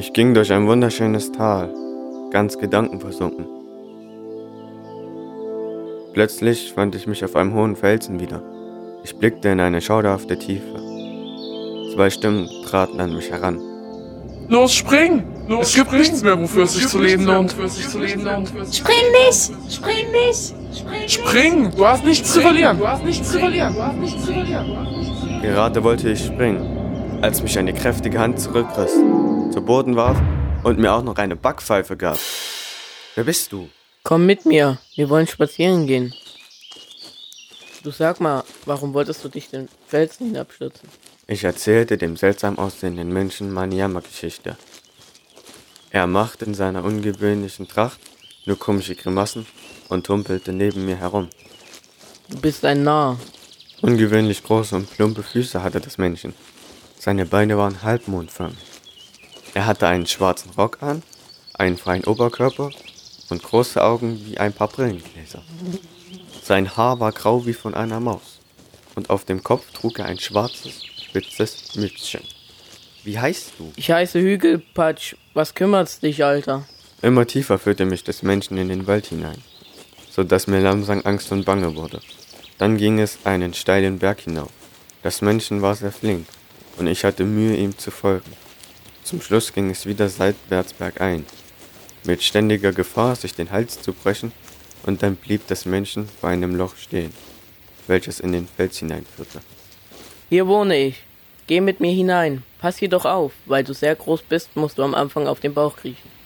Ich ging durch ein wunderschönes Tal, ganz gedankenversunken. Plötzlich fand ich mich auf einem hohen Felsen wieder. Ich blickte in eine schauderhafte Tiefe. Zwei Stimmen traten an mich heran. Los, spring! Es gibt nichts mehr, wofür es sich zu leben lohnt. Spring nicht! Spring nicht! Spring! Du hast nichts zu verlieren! Gerade wollte ich springen, als mich eine kräftige Hand zurückriss, zu Boden warf und mir auch noch eine Backpfeife gab. Wer bist du? Komm mit mir, wir wollen spazieren gehen. Du sag mal, warum wolltest du dich den Felsen hinabstürzen? Ich erzählte dem seltsam aussehenden Menschen meine Jammergeschichte. Er machte in seiner ungewöhnlichen Tracht nur komische Grimassen und humpelte neben mir herum. Du bist ein Narr. Ungewöhnlich große und plumpe Füße hatte das Männchen. Seine Beine waren halbmondförmig. Er hatte einen schwarzen Rock an, einen freien Oberkörper und große Augen wie ein paar Brillengläser. Sein Haar war grau wie von einer Maus und auf dem Kopf trug er ein schwarzes, spitzes Mützchen. Wie heißt du? Ich heiße Hügelpatsch. Was kümmert's dich, Alter? Immer tiefer führte mich das Männchen in den Wald hinein, so dass mir langsam Angst und Bange wurde. Dann ging es einen steilen Berg hinauf. Das Männchen war sehr flink und ich hatte Mühe, ihm zu folgen. Zum Schluss ging es wieder seitwärts bergein, mit ständiger Gefahr, sich den Hals zu brechen, und dann blieb das Männchen vor einem Loch stehen, welches in den Fels hineinführte. Hier wohne ich. Geh mit mir hinein. Pass jedoch auf, weil du sehr groß bist, musst du am Anfang auf den Bauch kriechen.